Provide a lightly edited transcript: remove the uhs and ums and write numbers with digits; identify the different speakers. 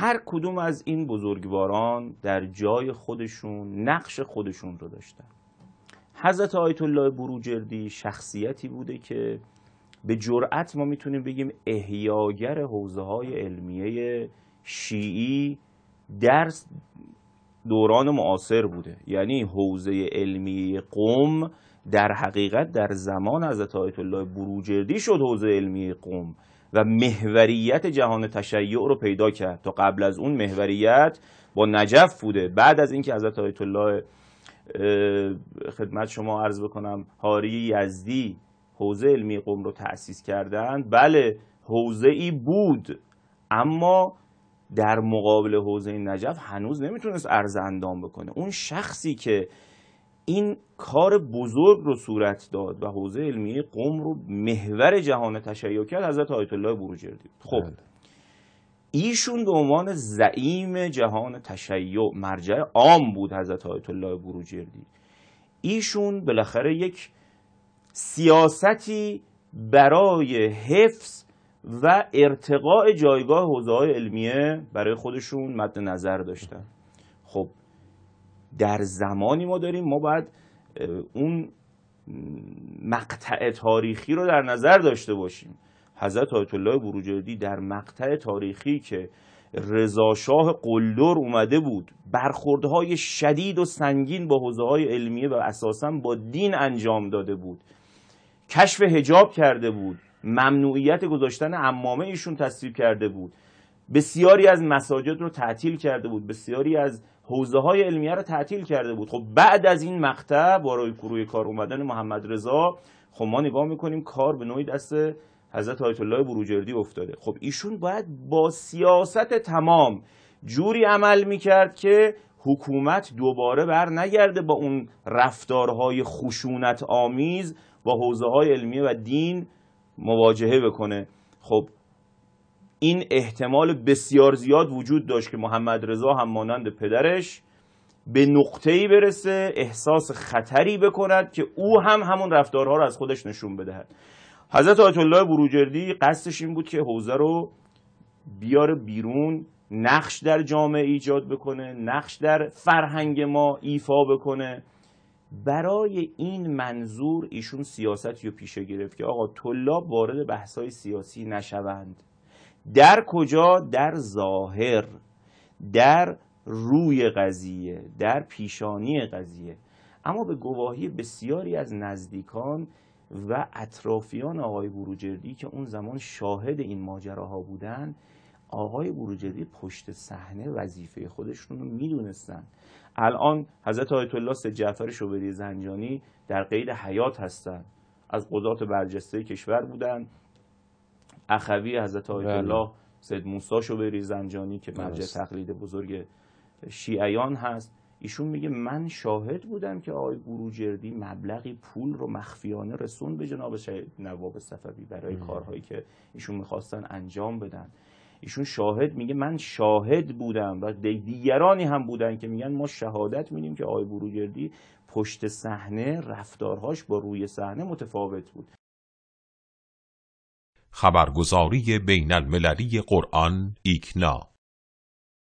Speaker 1: هر کدوم از این بزرگواران در جای خودشون نقش خودشون رو داشتن. حضرت آیت الله بروجردی شخصیتی بوده که به جرأت ما میتونیم بگیم احیاگر حوزه‌های علمیه شیعی در دوران معاصر بوده. یعنی حوزه علمی قم در حقیقت در زمان حضرت آیت الله بروجردی شد حوزه علمی قم و محوریت جهان تشیع رو پیدا کرد. تا قبل از اون محوریت با نجف بوده. بعد از اینکه حضرت آیت الله خدمت شما عرض بکنم حاری یزدی حوزه علمی قم رو تأسیس کردند، بله حوزه ای بود، اما در مقابل حوزه نجف هنوز نمیتونست عرض اندام بکنه. اون شخصی که این کار بزرگ رو صورت داد و حوزه علمی قم رو محور جهان تشیع کرد حضرت آیت الله بروجردی. خب ایشون به عنوان زعیم جهان تشیع مرجع عام بود. حضرت آیت الله بروجردی ایشون بالاخره یک سیاستی برای حفظ و ارتقاء جایگاه حوزه‌های علمیه برای خودشون مد نظر داشتن. خب در زمانی ما داریم، ما باید اون مقطع تاریخی رو در نظر داشته باشیم. حضرت آیت الله بروجردی در مقطع تاریخی که رضا شاه قلدر اومده بود، برخوردهای شدید و سنگین با حوزه‌های علمیه و اساساً با دین انجام داده بود، کشف حجاب کرده بود، ممنوعیت گذاشتن عمامه ایشون تصویب کرده بود، بسیاری از مساجد رو تعطیل کرده بود، بسیاری از حوزه‌های علمیه رو تعطیل کرده بود. خب بعد از این مقطع با روی کار اومدن محمد رضا، خب ما نگاه میکنیم کار به نوعی دست حضرت آیت الله بروجردی افتاده. خب ایشون باید با سیاست تمام جوری عمل میکرد که حکومت دوباره بر نگرده با اون رفتارهای خشونت آمیز با حوزه‌های علمیه و دین مواجهه بکنه. خب این احتمال بسیار زیاد وجود داشت که محمد رضا هم مانند پدرش به نقطه‌ای برسه احساس خطری بکند که او هم همون رفتارها رو از خودش نشون بدهد. حضرت آیت الله بروجردی قصدش این بود که حوزه رو بیاره بیرون، نقش در جامعه ایجاد بکنه، نقش در فرهنگ ما ایفا بکنه. برای این منظور ایشون سیاستی رو پیشه گرفت که آقا طلاب وارد بحث‌های سیاسی نشوند. در کجا؟ در ظاهر، در روی قضیه، در پیشانی قضیه. اما به گواهی بسیاری از نزدیکان و اطرافیان آقای بروجردی که اون زمان شاهد این ماجراها بودن، آقای بروجردی پشت صحنه وظیفه خودشون رو میدونستن. الان حضرت آیت الله سید جعفر شوبری زنجانی در قید حیات هستن، از قضات برجسته کشور بودن. اخوی حضرت آیت الله سید موسی شوبری زنجانی که مرجع تقلید بزرگ شیعیان هست، ایشون میگه من شاهد بودم که آقای بروجردی مبلغی پول رو مخفیانه رسون به جناب نواب صفوی برای کارهایی که ایشون میخواستن انجام بدن. ایشون شاهد، میگه من شاهد بودم و دیگرانی هم بودن که میگن ما شهادت میدیم که آقای بروجردی پشت صحنه رفتارهاش با روی صحنه متفاوت بود.
Speaker 2: خبرگزاری بین المللی قرآن ایکنا